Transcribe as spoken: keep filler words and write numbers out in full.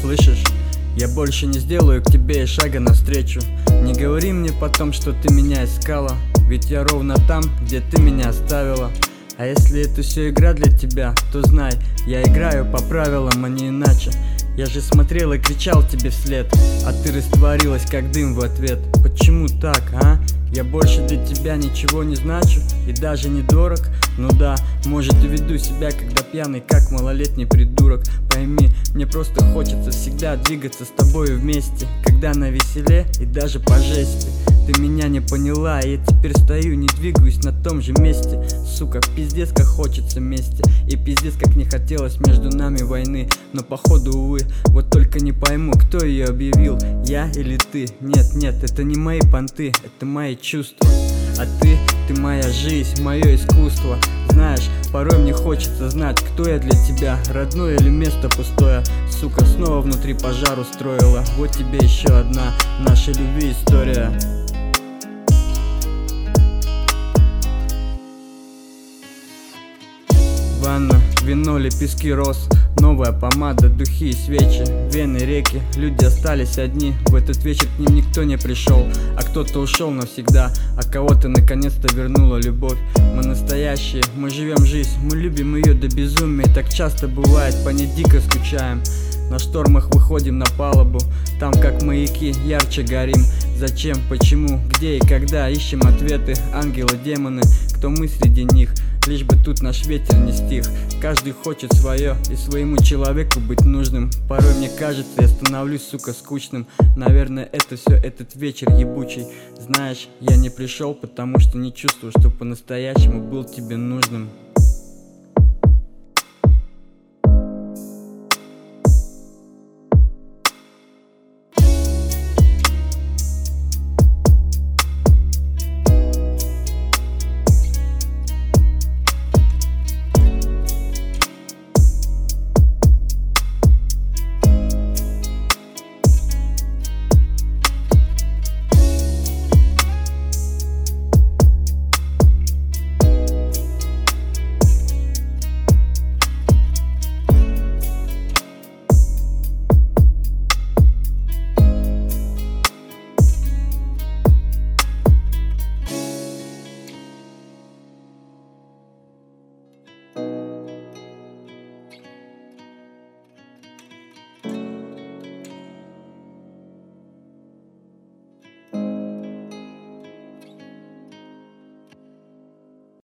Слышишь? Я больше не сделаю к тебе и шага навстречу. Не говори мне потом, что ты меня искала, ведь я ровно там, где ты меня оставила. А если это все игра для тебя, то знай, я играю по правилам, а не иначе. Я же смотрел и кричал тебе вслед, а ты растворилась, как дым в ответ. Почему так, а? Я больше для тебя ничего не значу и даже не дорог. Ну да, может и веду себя, когда пьяный, как малолетний придурок. Пойми, мне просто хочется всегда двигаться с тобой вместе, когда навеселе и даже по жести. Ты меня не поняла, и я теперь стою, не двигаюсь на том же месте. Сука, пиздец как хочется мести, и пиздец как не хотелось между нами войны. Но походу, увы, вот только не пойму, кто ее объявил, я или ты. Нет, нет, это не мои понты, это мои чувства. А ты, ты моя жизнь, мое искусство. Знаешь, порой мне хочется знать, кто я для тебя, родное или место пустое. Сука, снова внутри пожар устроила. Вот тебе еще одна нашей любви история. Ванна, вино, лепестки роз, новая помада, духи и свечи, вены, реки, люди остались одни. В этот вечер к ним никто не пришел, а кто-то ушел навсегда, а кого-то наконец-то вернула любовь. Мы настоящие, мы живем жизнь, мы любим ее до безумия. Так часто бывает, по ней дико скучаем. На штормах выходим на палубу, там как маяки ярче горим. Зачем, почему, где и когда ищем ответы, ангелы, демоны, кто мы среди них. Лишь бы тут наш ветер не стих. Каждый хочет свое и своему человеку быть нужным. Порой мне кажется, я становлюсь, сука, скучным. Наверное, это все этот вечер ебучий. Знаешь, я не пришел, потому что не чувствую, что по-настоящему был тебе нужным.